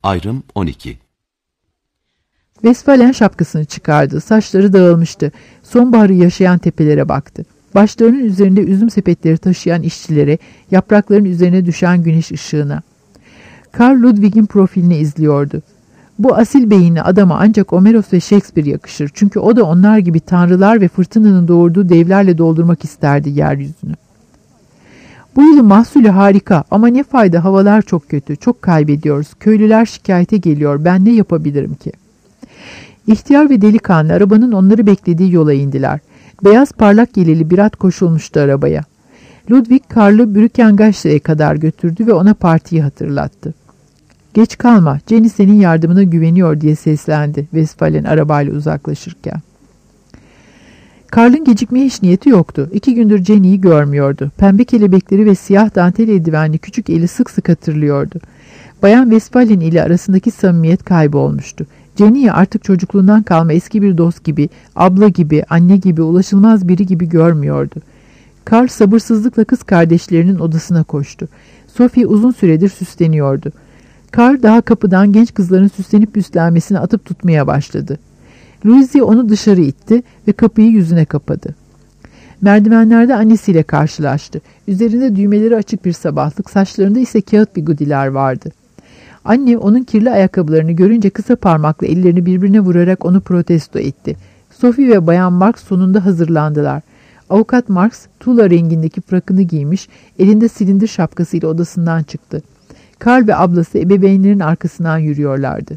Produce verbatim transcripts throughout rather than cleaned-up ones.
Ayrım on iki. Westphalen şapkasını çıkardı. Saçları dağılmıştı. Sonbaharı yaşayan tepelere baktı. Başlarının üzerinde üzüm sepetleri taşıyan işçilere, yaprakların üzerine düşen güneş ışığına. Karl Ludwig'in profilini izliyordu. Bu asil beyinli adama ancak Homeros ve Shakespeare yakışır. Çünkü o da onlar gibi tanrılar ve fırtınanın doğurduğu devlerle doldurmak isterdi yeryüzünü. Bu yılın mahsulü harika ama ne fayda, havalar çok kötü, çok kaybediyoruz. Köylüler şikayete geliyor, ben ne yapabilirim ki? İhtiyar ve delikanlı arabanın onları beklediği yola indiler. Beyaz parlak yeleli bir at koşulmuştu arabaya. Ludwig Karl'ı Brückengass'e kadar götürdü ve ona partiyi hatırlattı. "Geç kalma, Jenny senin yardımına güveniyor," diye seslendi Westphalen arabayla uzaklaşırken. Karl'ın gecikmeye hiç niyeti yoktu. İki gündür Jenny'yi görmüyordu. Pembe kelebekleri ve siyah dantel eldivenli küçük eli sık sık hatırlıyordu. Bayan Westphalen ile arasındaki samimiyet kaybolmuştu. Jenny'yi artık çocukluğundan kalma eski bir dost gibi, abla gibi, anne gibi, ulaşılmaz biri gibi görmüyordu. Karl sabırsızlıkla kız kardeşlerinin odasına koştu. Sophie uzun süredir süsleniyordu. Karl daha kapıdan genç kızların süslenip süslenmesini atıp tutmaya başladı. Louise onu dışarı itti ve kapıyı yüzüne kapadı. Merdivenlerde annesiyle karşılaştı. Üzerinde düğmeleri açık bir sabahlık, saçlarında ise kağıt bigudiler vardı. Anne onun kirli ayakkabılarını görünce kısa parmakla ellerini birbirine vurarak onu protesto etti. Sophie ve Bayan Marx sonunda hazırlandılar. Avukat Marx tuğla rengindeki frakını giymiş, elinde silindir şapkasıyla odasından çıktı. Karl ve ablası ebeveynlerin arkasından yürüyorlardı.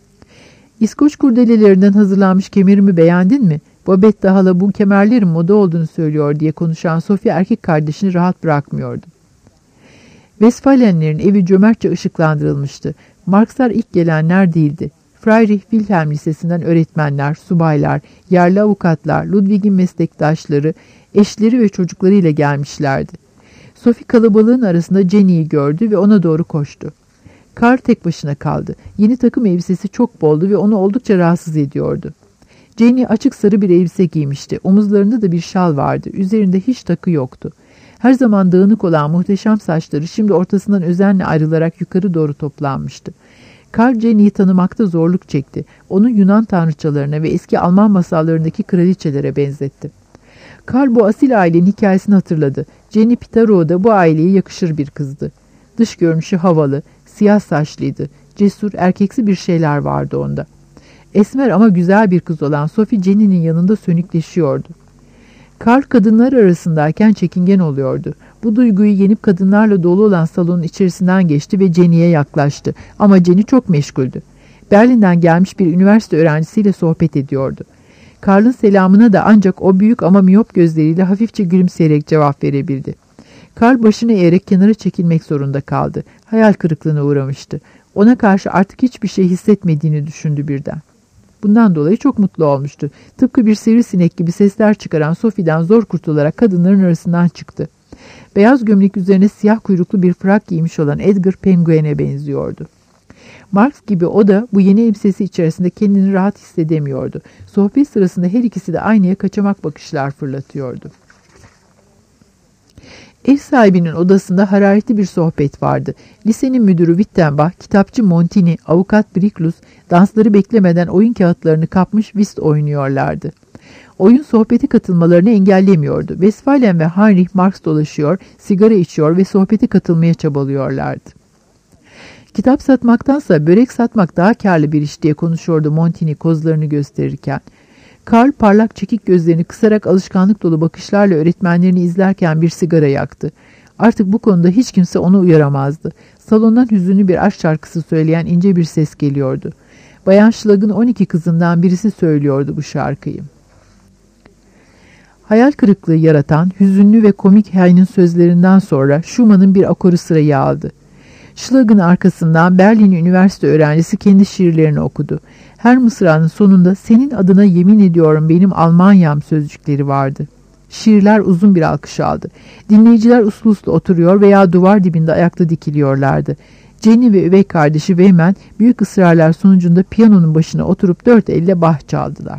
"İskoç kurdelelerinden hazırlanmış kemerimi beğendin mi? Babette hala bu kemerlerin moda olduğunu söylüyor," diye konuşan Sophie erkek kardeşini rahat bırakmıyordu. Westphalenlerin evi cömertçe ışıklandırılmıştı. Marxlar ilk gelenler değildi. Friedrich Wilhelm Lisesi'nden öğretmenler, subaylar, yerli avukatlar, Ludwig'in meslektaşları, eşleri ve çocuklarıyla gelmişlerdi. Sophie kalabalığın arasında Jenny'yi gördü ve ona doğru koştu. Karl tek başına kaldı. Yeni takım elbisesi çok boldu ve onu oldukça rahatsız ediyordu. Jenny açık sarı bir elbise giymişti. Omuzlarında da bir şal vardı. Üzerinde hiç takı yoktu. Her zaman dağınık olan muhteşem saçları şimdi ortasından özenle ayrılarak yukarı doğru toplanmıştı. Karl Jenny'yi tanımakta zorluk çekti. Onu Yunan tanrıçalarına ve eski Alman masallarındaki kraliçelere benzetti. Karl bu asil ailenin hikayesini hatırladı. Jenny Pitarow da bu aileye yakışır bir kızdı. Dış görünüşü havalı, siyah saçlıydı. Cesur, erkeksi bir şeyler vardı onda. Esmer ama güzel bir kız olan Sophie Jenny'nin yanında sönükleşiyordu. Karl kadınlar arasındayken çekingen oluyordu. Bu duyguyu yenip kadınlarla dolu olan salonun içerisinden geçti ve Jenny'ye yaklaştı. Ama Jenny çok meşguldü. Berlin'den gelmiş bir üniversite öğrencisiyle sohbet ediyordu. Karl'ın selamına da ancak o büyük ama miyop gözleriyle hafifçe gülümseyerek cevap verebildi. Karl başını eğerek kenara çekilmek zorunda kaldı. Hayal kırıklığına uğramıştı. Ona karşı artık hiçbir şey hissetmediğini düşündü birden. Bundan dolayı çok mutlu olmuştu. Tıpkı bir sivrisinek gibi sesler çıkaran Sophie'den zor kurtularak kadınların arasından çıktı. Beyaz gömlek üzerine siyah kuyruklu bir frak giymiş olan Edgar Penguin'e benziyordu. Marx gibi o da bu yeni elbisesi içerisinde kendini rahat hissedemiyordu. Sohbet sırasında her ikisi de aynaya kaçamak bakışlar fırlatıyordu. Ev sahibinin odasında hararetli bir sohbet vardı. Lisenin müdürü Wittenbach, kitapçı Montini, avukat Bricklus, dansları beklemeden oyun kağıtlarını kapmış whist oynuyorlardı. Oyun sohbete katılmalarını engellemiyordu. Westphalen ve Heinrich Marx dolaşıyor, sigara içiyor ve sohbete katılmaya çabalıyorlardı. Kitap satmaktansa börek satmak daha karlı bir iş diye konuşuyordu Montini kozlarını gösterirken. Karl parlak çekik gözlerini kısarak alışkanlık dolu bakışlarla öğretmenlerini izlerken bir sigara yaktı. Artık bu konuda hiç kimse onu uyaramazdı. Salondan hüzünlü bir aşk şarkısı söyleyen ince bir ses geliyordu. Bayan Schlag'ın on iki kızından birisi söylüyordu bu şarkıyı. Hayal kırıklığı yaratan, hüzünlü ve komik Heine'in sözlerinden sonra Schumann'ın bir akoru sırayı aldı. Schlag'ın arkasından Berlin Üniversite öğrencisi kendi şiirlerini okudu. Her mısranın sonunda "Senin adına yemin ediyorum benim Almanyam" sözcükleri vardı. Şiirler uzun bir alkış aldı. Dinleyiciler uslu uslu oturuyor veya duvar dibinde ayakta dikiliyorlardı. Jenny ve üvey kardeşi Weyman büyük ısrarlar sonucunda piyanonun başına oturup dört elle Bach çaldılar.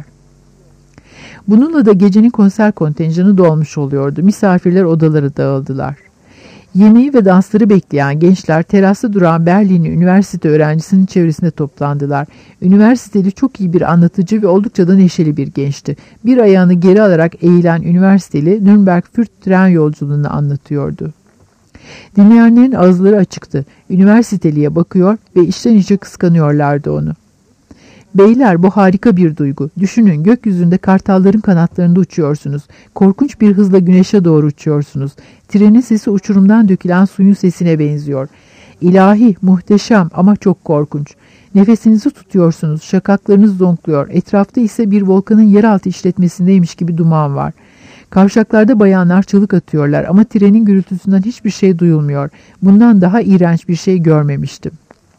Bununla da gecenin konser kontenjanı dolmuş oluyordu. Misafirler odalara dağıldılar. Yemeği ve dansları bekleyen gençler terasta duran Berlinli üniversite öğrencisinin çevresinde toplandılar. Üniversiteli çok iyi bir anlatıcı ve oldukça da neşeli bir gençti. Bir ayağını geri alarak eğilen üniversiteli Nürnberg-Fürth tren yolculuğunu anlatıyordu. Dinleyenlerin ağızları açıktı. Üniversiteliye bakıyor ve içten içe kıskanıyorlardı onu. Beyler, bu harika bir duygu. Düşünün, gökyüzünde kartalların kanatlarında uçuyorsunuz. Korkunç bir hızla güneşe doğru uçuyorsunuz. Trenin sesi uçurumdan dökülen suyun sesine benziyor. İlahi, muhteşem ama çok korkunç. Nefesinizi tutuyorsunuz, şakaklarınız zonkluyor. Etrafta ise bir volkanın yeraltı işletmesindeymiş gibi duman var. Kavşaklarda bayanlar çığlık atıyorlar ama trenin gürültüsünden hiçbir şey duyulmuyor. Bundan daha iğrenç bir şey görmemiştim.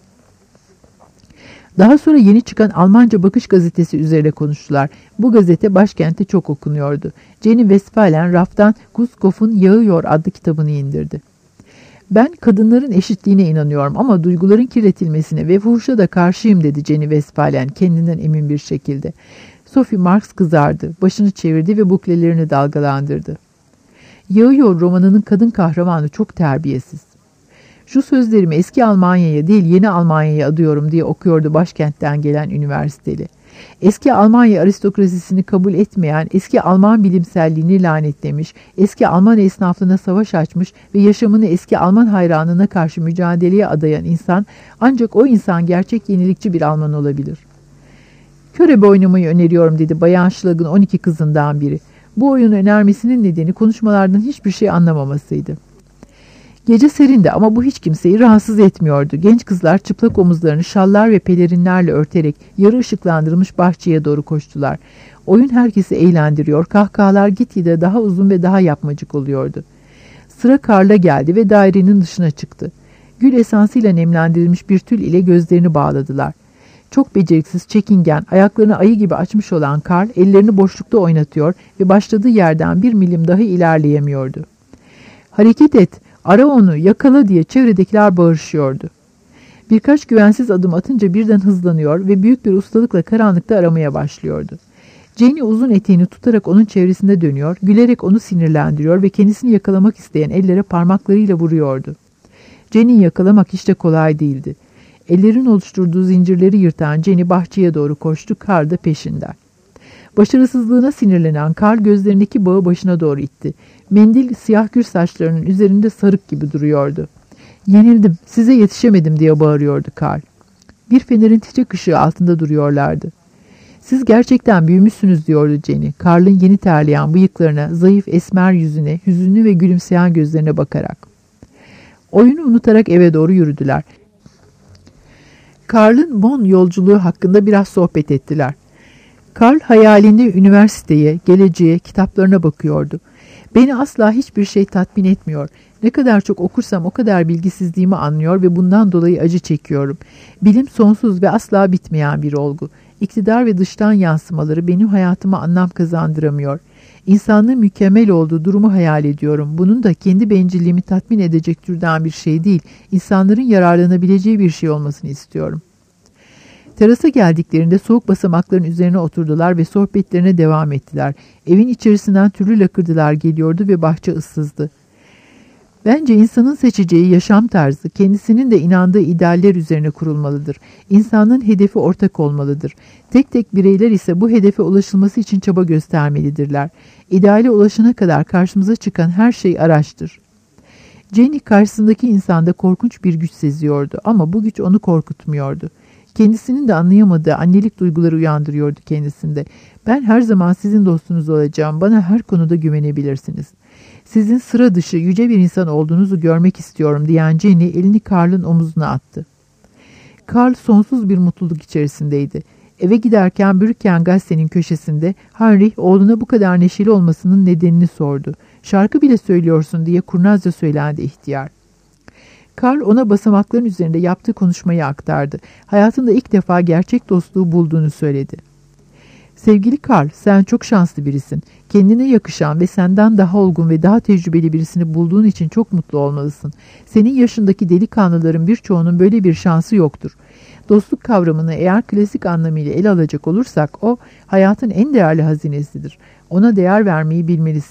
Daha sonra yeni çıkan Almanca Bakış gazetesi üzerine konuştular. Bu gazete başkentte çok okunuyordu. Jenny Westphalen raftan Guskopf'un Yağıyor adlı kitabını indirdi. Ben kadınların eşitliğine inanıyorum ama duyguların kirletilmesine ve fuhuşa da karşıyım dedi Jenny Westphalen kendinden emin bir şekilde. Sophie Marx kızardı, başını çevirdi ve buklelerini dalgalandırdı. Yağıyor romanının kadın kahramanı çok terbiyesiz. Şu sözlerimi eski Almanya'ya değil yeni Almanya'ya adıyorum diye okuyordu başkentten gelen üniversiteli. Eski Almanya aristokrasisini kabul etmeyen, eski Alman bilimselliğini lanetlemiş, eski Alman esnaflığına savaş açmış ve yaşamını eski Alman hayranına karşı mücadeleye adayan insan, ancak o insan gerçek yenilikçi bir Alman olabilir. Körebe oynamayı öneriyorum dedi Bayan Schlag'ın on iki kızından biri. Bu oyunu önermesinin nedeni konuşmalardan hiçbir şey anlamamasıydı. Gece serindi ama bu hiç kimseyi rahatsız etmiyordu. Genç kızlar çıplak omuzlarını şallar ve pelerinlerle örterek yarı ışıklandırılmış bahçeye doğru koştular. Oyun herkesi eğlendiriyor, kahkahalar gitgide daha uzun ve daha yapmacık oluyordu. Sıra Karl'a geldi ve dairenin dışına çıktı. Gül esansıyla nemlendirilmiş bir tül ile gözlerini bağladılar. Çok beceriksiz, çekingen, ayaklarını ayı gibi açmış olan Karl ellerini boşlukta oynatıyor ve başladığı yerden bir milim dahi ilerleyemiyordu. "Hareket et! Ara onu, yakala!" diye çevredekiler bağırışıyordu. Birkaç güvensiz adım atınca birden hızlanıyor ve büyük bir ustalıkla karanlıkta aramaya başlıyordu. Jenny uzun eteğini tutarak onun çevresinde dönüyor, gülerek onu sinirlendiriyor ve kendisini yakalamak isteyen ellere parmaklarıyla vuruyordu. Jenny'yi yakalamak hiç de kolay değildi. Ellerin oluşturduğu zincirleri yırtan Jenny bahçeye doğru koştu, Karl da peşinden. Başarısızlığına sinirlenen Karl gözlerindeki bağı başına doğru itti. Mendil siyah gür saçlarının üzerinde sarık gibi duruyordu. "Yenildim, size yetişemedim!" diye bağırıyordu Karl. Bir fenerin titrek ışığı altında duruyorlardı. "Siz gerçekten büyümüşsünüz," diyordu Jenny, Karl'ın yeni terleyen bıyıklarına, zayıf esmer yüzüne, hüzünlü ve gülümseyen gözlerine bakarak. Oyunu unutarak eve doğru yürüdüler. Karl'ın Bonn yolculuğu hakkında biraz sohbet ettiler. Karl hayalinde üniversiteye, geleceğe, kitaplarına bakıyordu. "Beni asla hiçbir şey tatmin etmiyor. Ne kadar çok okursam o kadar bilgisizliğimi anlıyor ve bundan dolayı acı çekiyorum. Bilim sonsuz ve asla bitmeyen bir olgu. İktidar ve dıştan yansımaları benim hayatıma anlam kazandıramıyor. İnsanlığın mükemmel olduğu durumu hayal ediyorum. Bunun da kendi bencilliğimi tatmin edecek türden bir şey değil, insanların yararlanabileceği bir şey olmasını istiyorum." Terasa geldiklerinde soğuk basamakların üzerine oturdular ve sohbetlerine devam ettiler. Evin içerisinden türlü lakırdılar geliyordu ve bahçe ıssızdı. "Bence insanın seçeceği yaşam tarzı kendisinin de inandığı idealler üzerine kurulmalıdır. İnsanın hedefi ortak olmalıdır. Tek tek bireyler ise bu hedefe ulaşılması için çaba göstermelidirler. İdeale ulaşana kadar karşımıza çıkan her şey araçtır." Jenny karşısındaki insanda korkunç bir güç seziyordu ama bu güç onu korkutmuyordu. Kendisinin de anlayamadığı annelik duyguları uyandırıyordu kendisinde. "Ben her zaman sizin dostunuz olacağım. Bana her konuda güvenebilirsiniz. Sizin sıra dışı yüce bir insan olduğunuzu görmek istiyorum," diyen Jenny elini Karl'ın omuzuna attı. Karl sonsuz bir mutluluk içerisindeydi. Eve giderken Brücken gazetenin köşesinde Heinrich oğluna bu kadar neşeli olmasının nedenini sordu. "Şarkı bile söylüyorsun," diye kurnazca söylendi ihtiyar. Karl ona basamakların üzerinde yaptığı konuşmayı aktardı. Hayatında ilk defa gerçek dostluğu bulduğunu söyledi. "Sevgili Karl, sen çok şanslı birisin. Kendine yakışan ve senden daha olgun ve daha tecrübeli birisini bulduğun için çok mutlu olmalısın. Senin yaşındaki delikanlıların birçoğunun böyle bir şansı yoktur. Dostluk kavramını eğer klasik anlamıyla ele alacak olursak o hayatın en değerli hazinesidir. Ona değer vermeyi bilmelisin.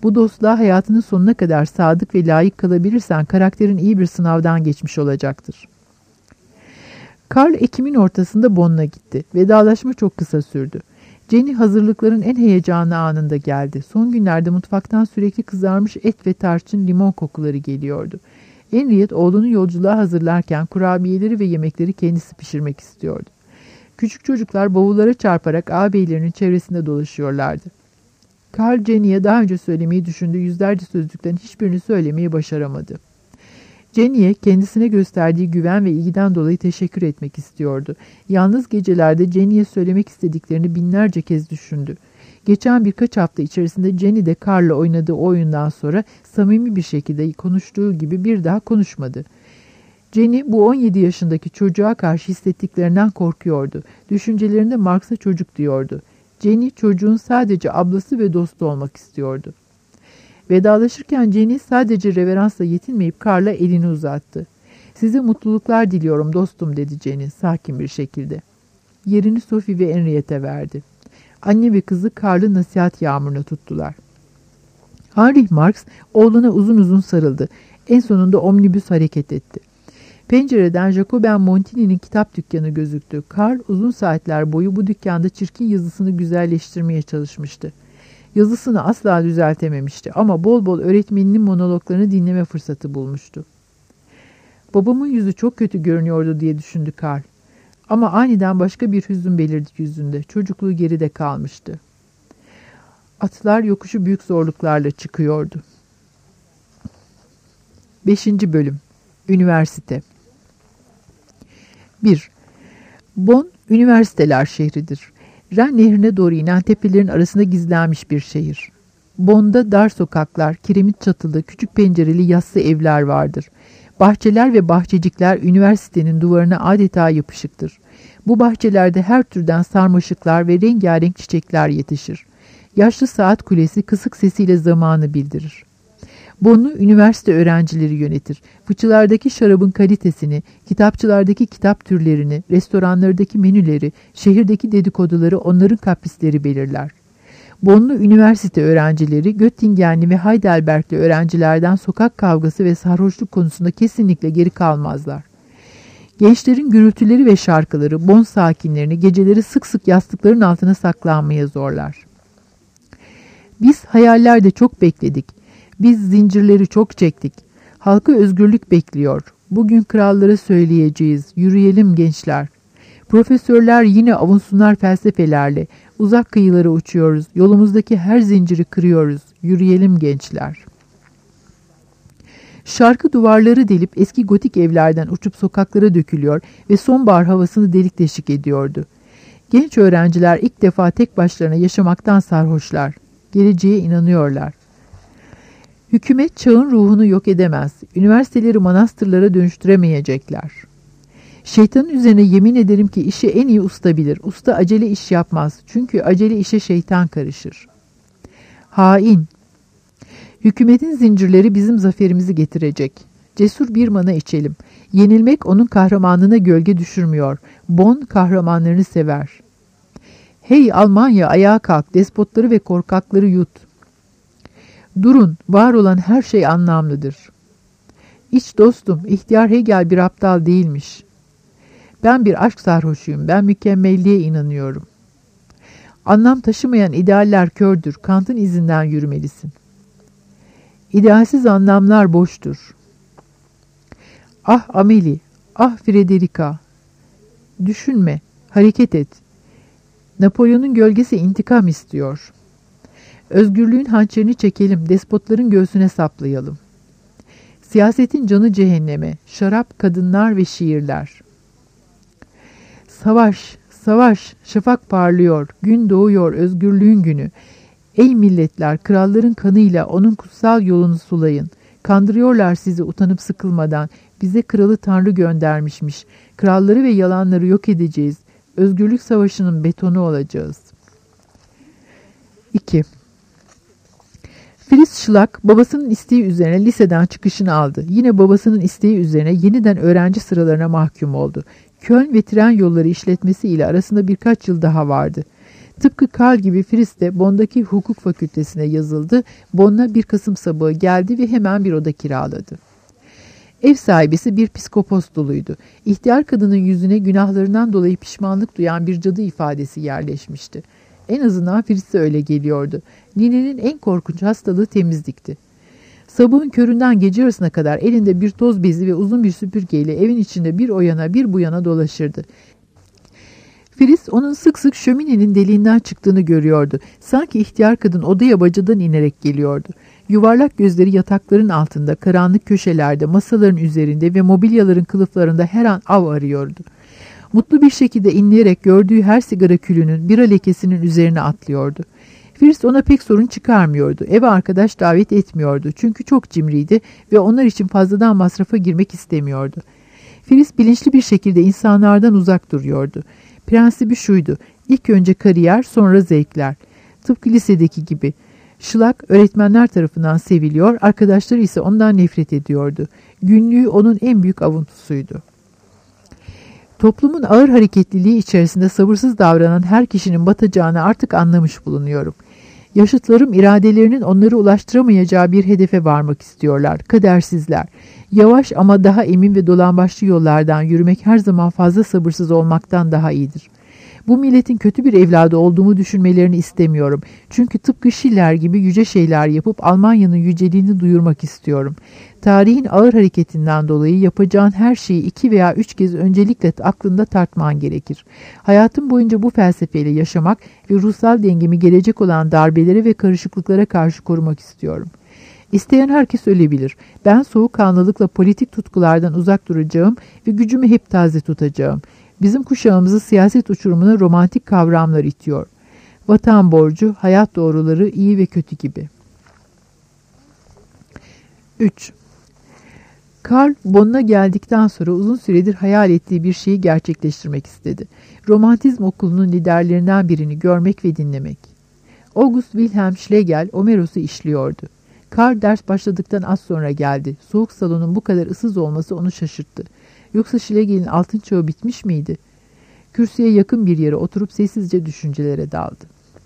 Bu dostluğa hayatının sonuna kadar sadık ve layık kalabilirsen karakterin iyi bir sınavdan geçmiş olacaktır. Karl Ekim'in ortasında Bonn'a gitti. Vedalaşma çok kısa sürdü. Jenny hazırlıkların en heyecanlı anında geldi. Son günlerde mutfaktan sürekli kızarmış et ve tarçın limon kokuları geliyordu. Henriette oğlunu yolculuğa hazırlarken kurabiyeleri ve yemekleri kendisi pişirmek istiyordu. Küçük çocuklar bavullara çarparak ağabeylerinin çevresinde dolaşıyorlardı. Karl Jenny'e daha önce söylemeyi düşündüğü yüzlerce sözcükten hiçbirini söylemeyi başaramadı. Jenny'e kendisine gösterdiği güven ve ilgiden dolayı teşekkür etmek istiyordu. Yalnız gecelerde Jenny'e söylemek istediklerini binlerce kez düşündü. Geçen birkaç hafta içerisinde Jenny de Karl'la oynadığı oyundan sonra samimi bir şekilde konuştuğu gibi bir daha konuşmadı. Jenny bu on yedi yaşındaki çocuğa karşı hissettiklerinden korkuyordu. Düşüncelerinde Marks'a çocuk diyordu. Jenny çocuğun sadece ablası ve dostu olmak istiyordu. Vedalaşırken Jenny sadece reveransla yetinmeyip Karl'a elini uzattı. "Size mutluluklar diliyorum dostum," dedi Jenny sakin bir şekilde. Yerini Sophie ve Henriette'e verdi. Anne ve kızı Karl'ı nasihat yağmuruna tuttular. Heinrich Marx oğluna uzun uzun sarıldı. En sonunda omnibüs hareket etti. Pencereden Jacoben Montini'nin kitap dükkanı gözüktü. Karl uzun saatler boyu bu dükkanda çirkin yazısını güzelleştirmeye çalışmıştı. Yazısını asla düzeltememişti ama bol bol öğretmeninin monologlarını dinleme fırsatı bulmuştu. "Babamın yüzü çok kötü görünüyordu," diye düşündü Karl. Ama aniden başka bir hüzün belirdi yüzünde. Çocukluğu geride kalmıştı. Atlar yokuşu büyük zorluklarla çıkıyordu. Beşinci Bölüm Üniversite bir. Bonn, üniversiteler şehridir. Ren nehrine doğru inen tepelerin arasında gizlenmiş bir şehir. Bonn'da dar sokaklar, kiremit çatılı, küçük pencereli yassı evler vardır. Bahçeler ve bahçecikler üniversitenin duvarına adeta yapışıktır. Bu bahçelerde her türden sarmaşıklar ve rengarenk çiçekler yetişir. Yaşlı saat kulesi kısık sesiyle zamanı bildirir. Bonn'u üniversite öğrencileri yönetir. Fıçılardaki şarabın kalitesini, kitapçılardaki kitap türlerini, restoranlardaki menüleri, şehirdeki dedikoduları onların kaprisleri belirler. Bonn'lu üniversite öğrencileri Göttingenli ve Heidelbergli öğrencilerden sokak kavgası ve sarhoşluk konusunda kesinlikle geri kalmazlar. Gençlerin gürültüleri ve şarkıları Bonn sakinlerini geceleri sık sık yastıkların altına saklanmaya zorlar. Biz hayallerde çok bekledik. Biz zincirleri çok çektik. Halkı özgürlük bekliyor. Bugün krallara söyleyeceğiz. Yürüyelim gençler. Profesörler yine avunsunlar felsefelerle. Uzak kıyılara uçuyoruz. Yolumuzdaki her zinciri kırıyoruz. Yürüyelim gençler. Şarkı duvarları delip eski gotik evlerden uçup sokaklara dökülüyor ve sonbahar havasını delik deşik ediyordu. Genç öğrenciler ilk defa tek başlarına yaşamaktan sarhoşlar. Geleceğe inanıyorlar. Hükümet çağın ruhunu yok edemez. Üniversiteleri manastırlara dönüştüremeyecekler. Şeytanın üzerine yemin ederim ki işi en iyi usta bilir. Usta acele iş yapmaz. Çünkü acele işe şeytan karışır. Hain. Hükümetin zincirleri bizim zaferimizi getirecek. Cesur bir mana içelim. Yenilmek onun kahramanlığına gölge düşürmüyor. Bonn kahramanlarını sever. Hey Almanya, ayağa kalk. Despotları ve korkakları yut. Durun, var olan her şey anlamlıdır. İç dostum, ihtiyar Hegel bir aptal değilmiş. Ben bir aşk sarhoşuyum, ben mükemmelliğe inanıyorum. Anlam taşımayan idealler kördür, Kant'ın izinden yürümelisin. İdealsiz anlamlar boştur. Ah Amelie, ah Frederica. Düşünme, hareket et. Napolyon'un gölgesi intikam istiyor. Özgürlüğün hançerini çekelim, despotların göğsüne saplayalım. Siyasetin canı cehenneme, şarap, kadınlar ve şiirler. Savaş, savaş, şafak parlıyor, gün doğuyor, özgürlüğün günü. Ey milletler, kralların kanıyla onun kutsal yolunu sulayın. Kandırıyorlar sizi utanıp sıkılmadan. Bize kralı Tanrı göndermişmiş. Kralları ve yalanları yok edeceğiz. Özgürlük savaşının betonu olacağız. iki. Fritz Schlag babasının isteği üzerine liseden çıkışını aldı. Yine babasının isteği üzerine yeniden öğrenci sıralarına mahkum oldu. Köln ve tren yolları işletmesi ile arasında birkaç yıl daha vardı. Tıpkı Karl gibi Fritz de Bonn'daki hukuk fakültesine yazıldı. Bonn'a bir Kasım sabahı geldi ve hemen bir oda kiraladı. Ev sahibisi bir psikopos doluydu. İhtiyar kadının yüzüne günahlarından dolayı pişmanlık duyan bir cadı ifadesi yerleşmişti. En azından Fritz'e öyle geliyordu. Nine'nin en korkunç hastalığı temizlikti. Sabahın köründen gece yarısına kadar elinde bir toz bezi ve uzun bir süpürgeyle evin içinde bir o yana bir bu yana dolaşırdı. Fritz onun sık sık şöminenin deliğinden çıktığını görüyordu. Sanki ihtiyar kadın odaya bacadan inerek geliyordu. Yuvarlak gözleri yatakların altında, karanlık köşelerde, masaların üzerinde ve mobilyaların kılıflarında her an av arıyordu. Mutlu bir şekilde inleyerek gördüğü her sigara külünün, bira lekesinin üzerine atlıyordu. Fritz ona pek sorun çıkarmıyordu. Eve arkadaş davet etmiyordu. Çünkü çok cimriydi ve onlar için fazladan masrafa girmek istemiyordu. Fritz bilinçli bir şekilde insanlardan uzak duruyordu. Prensibi şuydu: İlk önce kariyer, sonra zevkler. Tıpkı lisedeki gibi. Şılak öğretmenler tarafından seviliyor, arkadaşları ise ondan nefret ediyordu. Günlüğü onun en büyük avuntusuydu. Toplumun ağır hareketliliği içerisinde sabırsız davranan her kişinin batacağını artık anlamış bulunuyorum. Yaşıtlarım iradelerinin onları ulaştıramayacağı bir hedefe varmak istiyorlar, kadersizler. Yavaş ama daha emin ve dolambaçlı yollardan yürümek her zaman fazla sabırsız olmaktan daha iyidir. Bu milletin kötü bir evladı olduğumu düşünmelerini istemiyorum. Çünkü tıpkı Schiller gibi yüce şeyler yapıp Almanya'nın yüceliğini duyurmak istiyorum. Tarihin ağır hareketinden dolayı yapacağın her şeyi iki veya üç kez öncelikle aklında tartman gerekir. Hayatım boyunca bu felsefeyle yaşamak ve ruhsal dengemi gelecek olan darbelere ve karışıklıklara karşı korumak istiyorum. İsteyen herkes ölebilir. Ben soğukkanlılıkla politik tutkulardan uzak duracağım ve gücümü hep taze tutacağım. Bizim kuşağımızı siyaset uçurumuna romantik kavramlar itiyor. Vatan borcu, hayat doğruları, iyi ve kötü gibi. üç. Karl, Bonn'a geldikten sonra uzun süredir hayal ettiği bir şeyi gerçekleştirmek istedi. Romantizm okulunun liderlerinden birini görmek ve dinlemek. August Wilhelm Schlegel, Homeros'u işliyordu. Karl ders başladıktan az sonra geldi. Soğuk salonun bu kadar ıssız olması onu şaşırttı. Yoksa Schlegel'in altın çağı bitmiş miydi? Kürsüye yakın bir yere oturup sessizce düşüncelere daldı.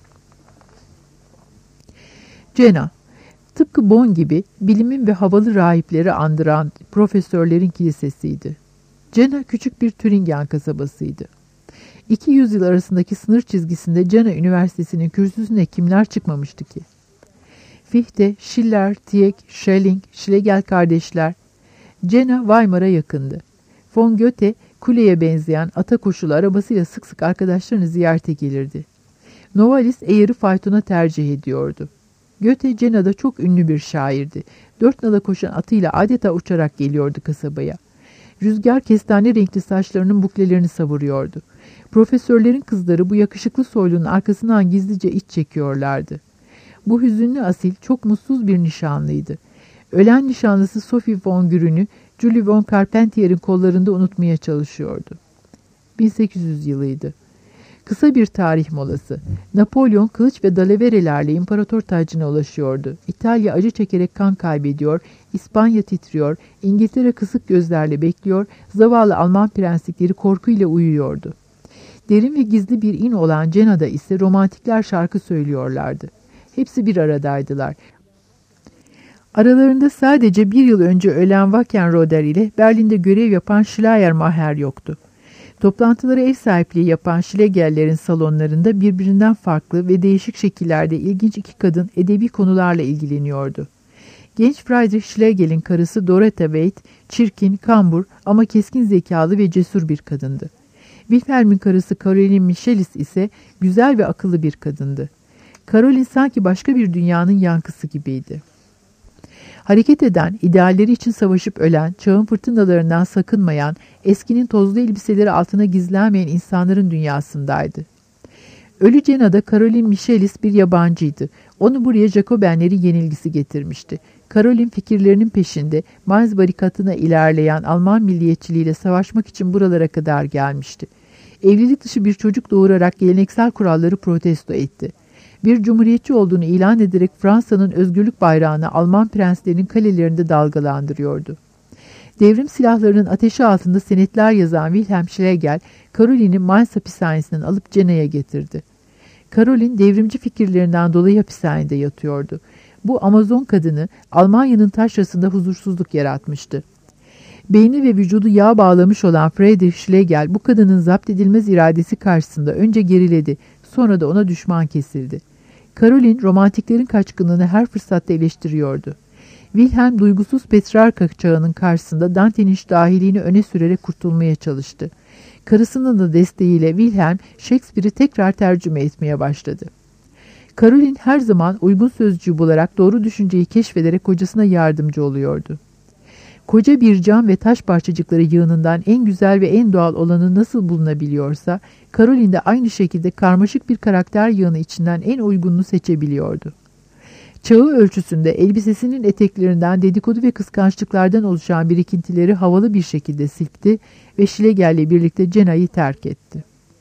Jena, tıpkı Bonn gibi bilimin ve havalı rahipleri andıran profesörlerin kilisesiydi. Jena küçük bir Türingen kasabasıydı. İki yüzyıl arasındaki sınır çizgisinde Jena Üniversitesi'nin kürsüsüne kimler çıkmamıştı ki? Fichte, Schiller, Tieck, Schelling, Schlegel kardeşler. Jena Weimar'a yakındı. Von Goethe, kuleye benzeyen ata koşulu arabasıyla sık sık arkadaşlarını ziyarete gelirdi. Novalis eğri faytona tercih ediyordu. Goethe, Jena'da çok ünlü bir şairdi. Dört nala koşan atıyla adeta uçarak geliyordu kasabaya. Rüzgar kestane renkli saçlarının buklelerini savuruyordu. Profesörlerin kızları bu yakışıklı soylunun arkasından gizlice iç çekiyorlardı. Bu hüzünlü asil çok mutsuz bir nişanlıydı. Ölen nişanlısı Sophie von Grün'ü Julie von Carpentier'in kollarında unutmaya çalışıyordu. bin sekiz yüz yılıydı. Kısa bir tarih molası. Napolyon kılıç ve dalaverelerle imparator tacına ulaşıyordu. İtalya acı çekerek kan kaybediyor, İspanya titriyor, İngiltere kısık gözlerle bekliyor, zavallı Alman prenslikleri korkuyla uyuyordu. Derin ve gizli bir in olan Jena'da ise romantikler şarkı söylüyorlardı. Hepsi bir aradaydılar. Aralarında sadece bir yıl önce ölen Wackenroder ile Berlin'de görev yapan Schleiermacher yoktu. Toplantıları ev sahipliği yapan Schlegel'lerin salonlarında birbirinden farklı ve değişik şekillerde ilginç iki kadın edebi konularla ilgileniyordu. Genç Friedrich Schlegel'in karısı Dorota Waite, çirkin, kambur ama keskin zekalı ve cesur bir kadındı. Wilhelm'in karısı Caroline Michelis ise güzel ve akıllı bir kadındı. Caroline sanki başka bir dünyanın yankısı gibiydi. Hareket eden, idealleri için savaşıp ölen, çağın fırtınalarından sakınmayan, eskinin tozlu elbiseleri altına gizlenmeyen insanların dünyasındaydı. Ölü Jena'da Caroline Michelis bir yabancıydı. Onu buraya Jacobenleri yenilgisi getirmişti. Caroline fikirlerinin peşinde, Mainz barikatına ilerleyen Alman milliyetçiliğiyle savaşmak için buralara kadar gelmişti. Evlilik dışı bir çocuk doğurarak geleneksel kuralları protesto etti. Bir cumhuriyetçi olduğunu ilan ederek Fransa'nın özgürlük bayrağını Alman prenslerinin kalelerinde dalgalandırıyordu. Devrim silahlarının ateşi altında senetler yazan Wilhelm Schlegel, Caroline'i Mainz hapishanesinden alıp Jena'ya getirdi. Caroline devrimci fikirlerinden dolayı hapishanede yatıyordu. Bu Amazon kadını Almanya'nın taşrasında huzursuzluk yaratmıştı. Beyni ve vücudu yağ bağlamış olan Friedrich Schlegel bu kadının zapt edilmez iradesi karşısında önce geriledi, sonra da ona düşman kesildi. Caroline romantiklerin kaçkınlığını her fırsatta eleştiriyordu. Wilhelm duygusuz Petrarka çağının karşısında Dante'nin dahiliğini öne sürerek kurtulmaya çalıştı. Karısının da desteğiyle Wilhelm Shakespeare'i tekrar tercüme etmeye başladı. Caroline her zaman uygun sözcüğü bularak doğru düşünceyi keşfederek kocasına yardımcı oluyordu. Koca bir cam ve taş parçacıkları yığınından en güzel ve en doğal olanı nasıl bulunabiliyorsa, Caroline de aynı şekilde karmaşık bir karakter yığını içinden en uygununu seçebiliyordu. Çağı ölçüsünde elbisesinin eteklerinden dedikodu ve kıskançlıklardan oluşan birikintileri havalı bir şekilde silkti ve Schlegel'le birlikte Cena'yı terk etti.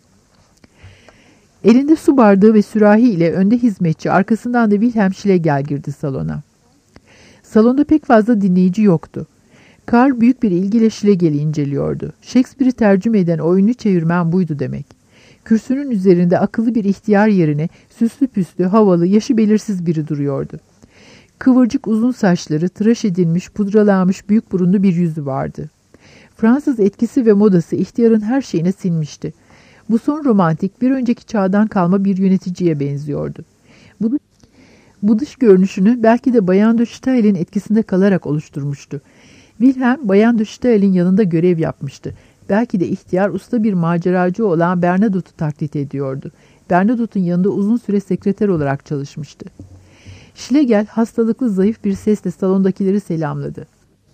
Elinde su bardağı ve sürahi ile önde hizmetçi, arkasından da Wilhelm Schlegel girdi salona. Salonda pek fazla dinleyici yoktu. Karl büyük bir ilgiyle Schlegel'i inceliyordu. Shakespeare'i tercüme eden o ünlü çevirmen buydu demek. Kürsünün üzerinde akıllı bir ihtiyar yerine süslü püslü, havalı, yaşı belirsiz biri duruyordu. Kıvırcık uzun saçları, tıraş edilmiş, pudralanmış büyük burunlu bir yüzü vardı. Fransız etkisi ve modası ihtiyarın her şeyine sinmişti. Bu son romantik, bir önceki çağdan kalma bir yöneticiye benziyordu. Bu, bu dış görünüşünü belki de Bayan de Stael'in etkisinde kalarak oluşturmuştu. Wilhelm, Bayan de Stael'in yanında görev yapmıştı. Belki de ihtiyar usta bir maceracı olan Bernadotte'u taklit ediyordu. Bernadotte'un yanında uzun süre sekreter olarak çalışmıştı. Schlegel hastalıklı zayıf bir sesle salondakileri selamladı.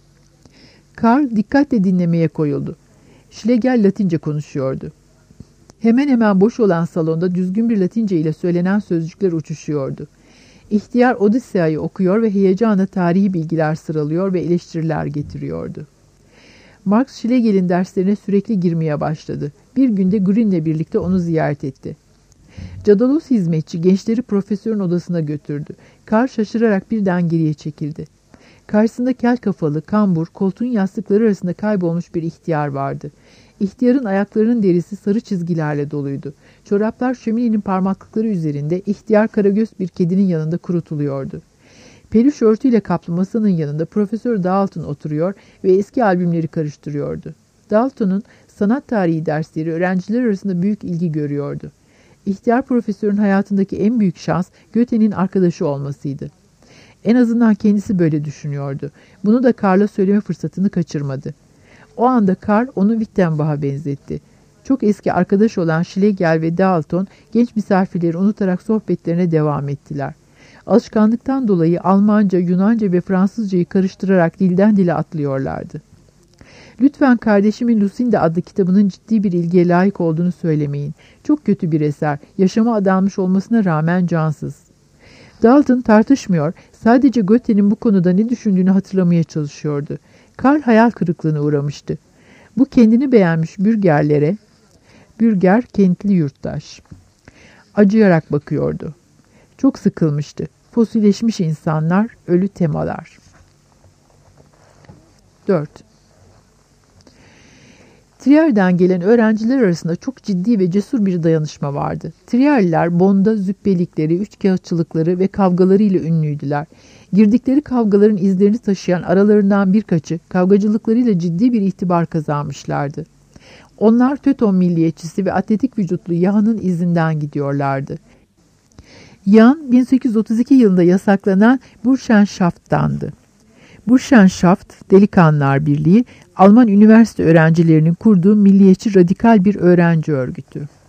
Karl dikkatle dinlemeye koyuldu. Schlegel Latince konuşuyordu. Hemen hemen boş olan salonda düzgün bir Latince ile söylenen sözcükler uçuşuyordu. İhtiyar Odisea'yı okuyor ve heyecanla tarihi bilgiler sıralıyor ve eleştiriler getiriyordu. Marx Schlegel'in derslerine sürekli girmeye başladı. Bir günde Green'le birlikte onu ziyaret etti. Cadalos hizmetçi gençleri profesörün odasına götürdü. Karl şaşırarak birden geriye çekildi. Karşısında kel kafalı, kambur, koltuğun yastıkları arasında kaybolmuş bir ihtiyar vardı. İhtiyarın ayaklarının derisi sarı çizgilerle doluydu. Çoraplar şöminenin parmaklıkları üzerinde ihtiyar karagöz bir kedinin yanında kurutuluyordu. Peluş örtüyle kaplı masanın yanında Profesör Dalton oturuyor ve eski albümleri karıştırıyordu. Dalton'un sanat tarihi dersleri öğrenciler arasında büyük ilgi görüyordu. İhtiyar profesörün hayatındaki en büyük şans Goethe'nin arkadaşı olmasıydı. En azından kendisi böyle düşünüyordu. Bunu da Karl'a söyleme fırsatını kaçırmadı. O anda Karl onu Wittenbach'a benzetti. Çok eski arkadaş olan Schlegel ve Dalton genç misafirleri unutarak sohbetlerine devam ettiler. Alışkanlıktan dolayı Almanca, Yunanca ve Fransızcayı karıştırarak dilden dile atlıyorlardı. Lütfen kardeşimin Lucinda adlı kitabının ciddi bir ilgiye layık olduğunu söylemeyin. Çok kötü bir eser, yaşama adanmış olmasına rağmen cansız. Dalton tartışmıyor, sadece Goethe'nin bu konuda ne düşündüğünü hatırlamaya çalışıyordu. Karl hayal kırıklığına uğramıştı. Bu kendini beğenmiş bürgerlere, bürger kentli yurttaş, acıyarak bakıyordu. Çok sıkılmıştı. Fosilleşmiş insanlar, ölü temalar. dört. Trier'den gelen öğrenciler arasında çok ciddi ve cesur bir dayanışma vardı. Trier'liler Bonn'da züppelikleri, üçkağıtçılıkları ve kavgalarıyla ünlüydüler. Girdikleri kavgaların izlerini taşıyan aralarından birkaçı kavgacılıklarıyla ciddi bir itibar kazanmışlardı. Onlar Teuton milliyetçisi ve atletik vücutlu Yahan'ın izinden gidiyorlardı. Yahan bin sekiz yüz otuz iki yılında yasaklanan Burschenschaft'tandı. Burschenschaft, Delikanlılar Birliği, Alman üniversite öğrencilerinin kurduğu milliyetçi radikal bir öğrenci örgütü.